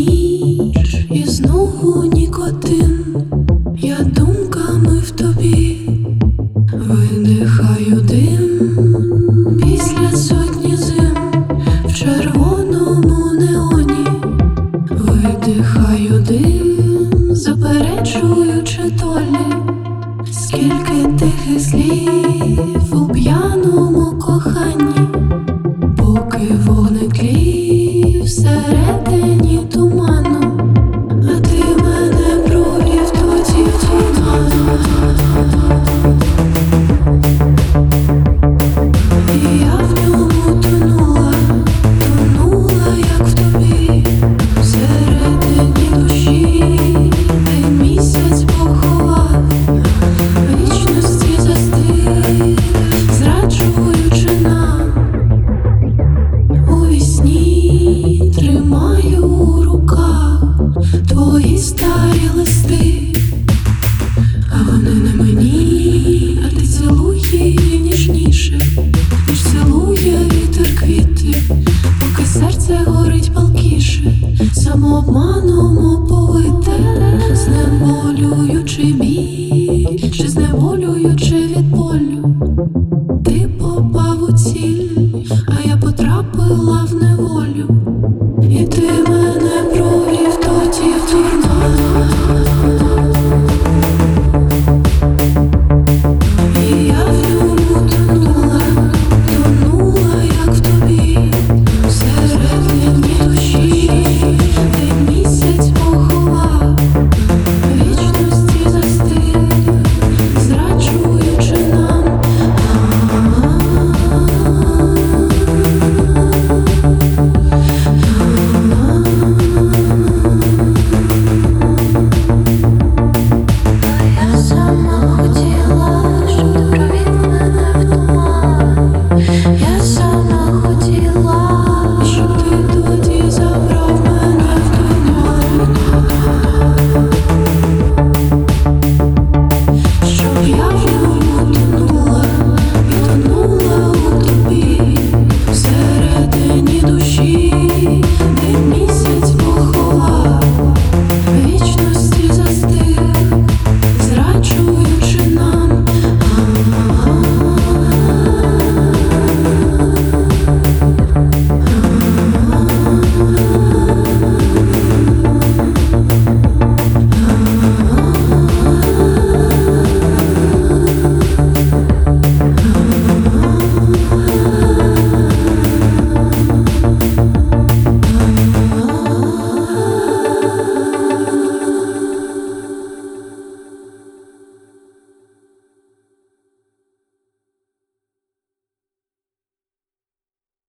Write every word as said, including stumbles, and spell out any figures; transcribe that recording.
ніч і знову нікотин. Я думками в тобі видихаю дим. Після сотні зим в червоному неоні видихаю дим, заперечуючи долі. Скільки тихих слів у п'яному коханні, поки вогник тлів всередині туману, а ти мене провів тоді в туману. І я в ньому тонула, тонула, як в тобі, всередині душі, де місяць поховав вічності застиг, зраджуючи нам. У вісні тримаю у руках твої старі листи, а вони не мені, а ти цілуй її ніжніше, ніж цілує вітер квіти, поки серце горить палкіше, самообманом оповите, знеболюючи біль, чи знеболюючи